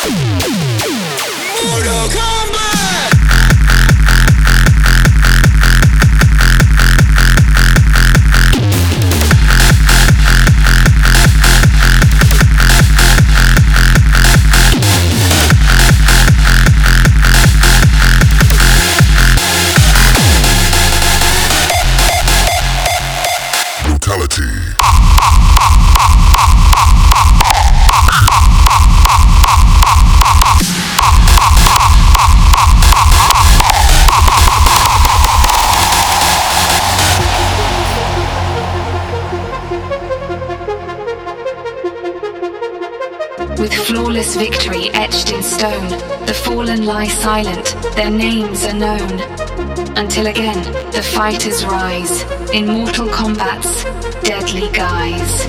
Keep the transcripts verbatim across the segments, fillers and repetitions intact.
Mortal Kombat! Brutality. With flawless victory etched in stone, the fallen lie silent, their names are known. Until again, the fighters rise, in mortal combat's deadly guise.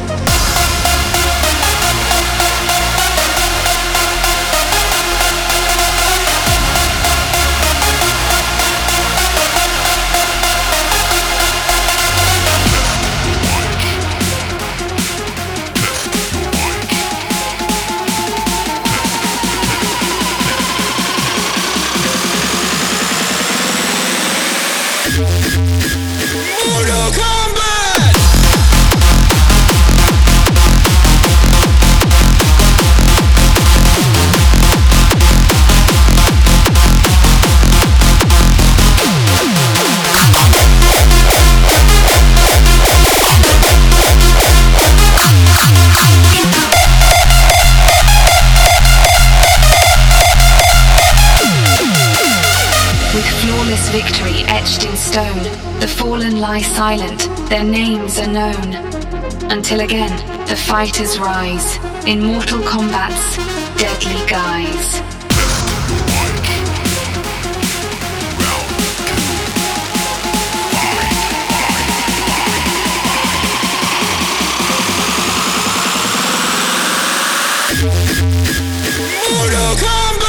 Mortal Kombat! With flawless victory etched in stone, the fallen lie silent, their names are known. Until again, the fighters rise, in mortal combat's deadly guise. Mortal Kombat!